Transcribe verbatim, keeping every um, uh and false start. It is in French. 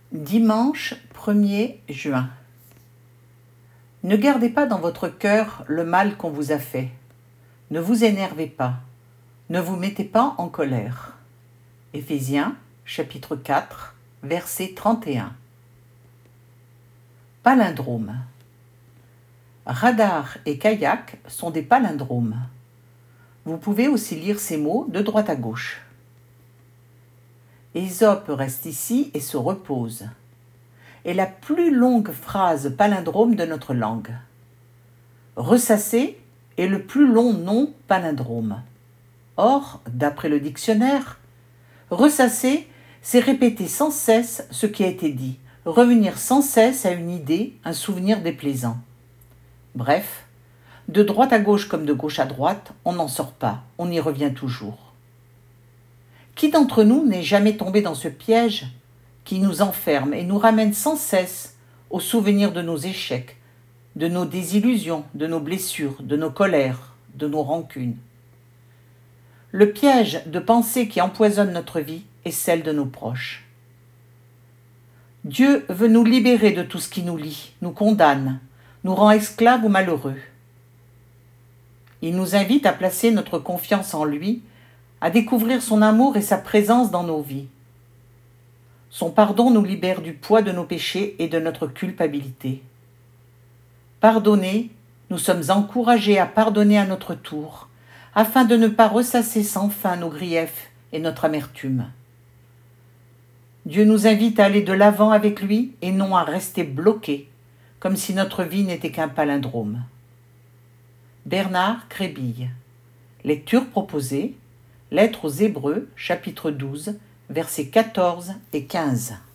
Dimanche premier juin. Ne gardez pas dans votre cœur le mal qu'on vous a fait. Ne vous énervez pas. Ne vous mettez pas en colère. Éphésiens, chapitre quatre, verset trente et un. Palindrome. Radar et kayak sont des palindromes. Vous pouvez aussi lire ces mots de droite à gauche. Ésope reste ici et se repose est la plus longue phrase palindrome de notre langue. Ressasser est le plus long nom palindrome. Or, d'après le dictionnaire, ressasser, c'est répéter sans cesse ce qui a été dit, revenir sans cesse à une idée, un souvenir déplaisant. Bref, de droite à gauche comme de gauche à droite, on n'en sort pas, on y revient toujours. Qui d'entre nous n'est jamais tombé dans ce piège qui nous enferme et nous ramène sans cesse au souvenir de nos échecs, de nos désillusions, de nos blessures, de nos colères, de nos rancunes? Le piège de pensée qui empoisonne notre vie est celle de nos proches. Dieu veut nous libérer de tout ce qui nous lie, nous condamne, nous rend esclaves ou malheureux. Il nous invite à placer notre confiance en lui, à découvrir son amour et sa présence dans nos vies. Son pardon nous libère du poids de nos péchés et de notre culpabilité. Pardonner, nous sommes encouragés à pardonner à notre tour, afin de ne pas ressasser sans fin nos griefs et notre amertume. Dieu nous invite à aller de l'avant avec lui et non à rester bloqués, comme si notre vie n'était qu'un palindrome. Bernard Crébille. Lecture proposée. Lettre aux Hébreux, chapitre douze, versets quatorze et quinze.